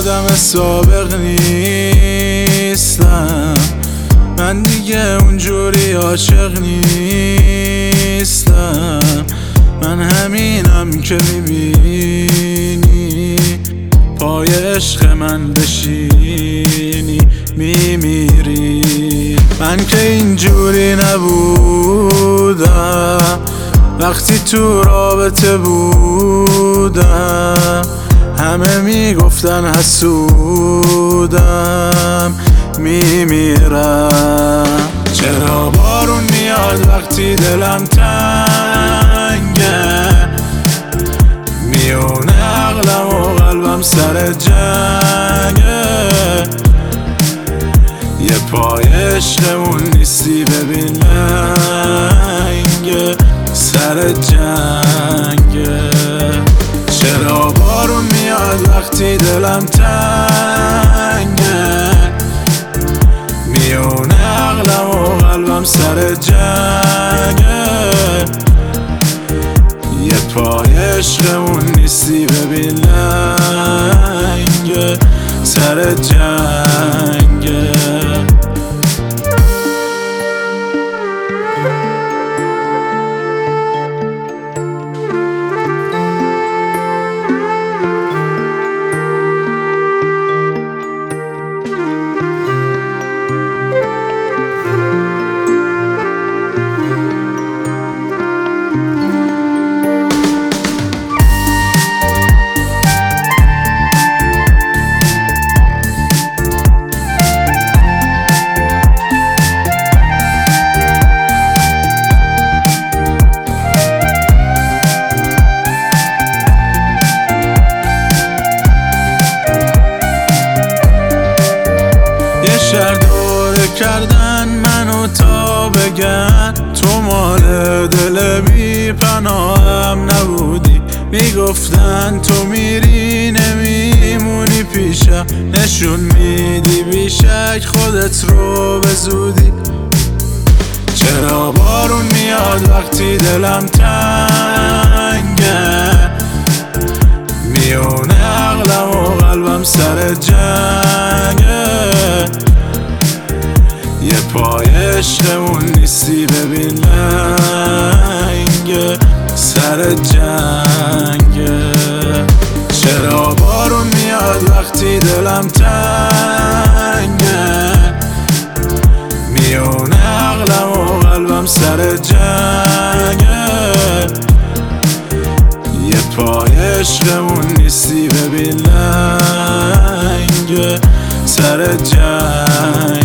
آدم سابق نیستم، من دیگه اونجوری عاشق نیستم. من همینم که میبینی پای عشق من بشینی میمیری. من که اینجوری نبودم وقتی تو رابطه بودم، همه میگفتن حسودم میمیرم. چرا بارون میاد وقتی دلم تنگه، میونه عقلم و قلبم سر جنگه. یه پای عشقمون نیستی ببین لنگه سر جنگه. چرا بارون میاد وقتی دلم تنگه، میونه عقلم و قلبم سر جنگه. یه پای عشقمون نیستی ببین لنگه سر جنگه. شهر دوره کردن منو تا بگن تو مال دل بی پناهم نبودی. میگفتن تو میری نمیمونی پیشم، نشون میدی بیشک خودت رو به زودی. چرا بارون میاد وقتی دلم تنگه، میونه عقلم و قلبم سر جنگه. یه پای عشقمون نیستی ببین لنگه سر جنگه. چرا بارون میاد وقتی دلم تنگه، میونه عقلم و قلبم سر جنگه. یه پای عشقمون نیستی ببین لنگه سر جنگه.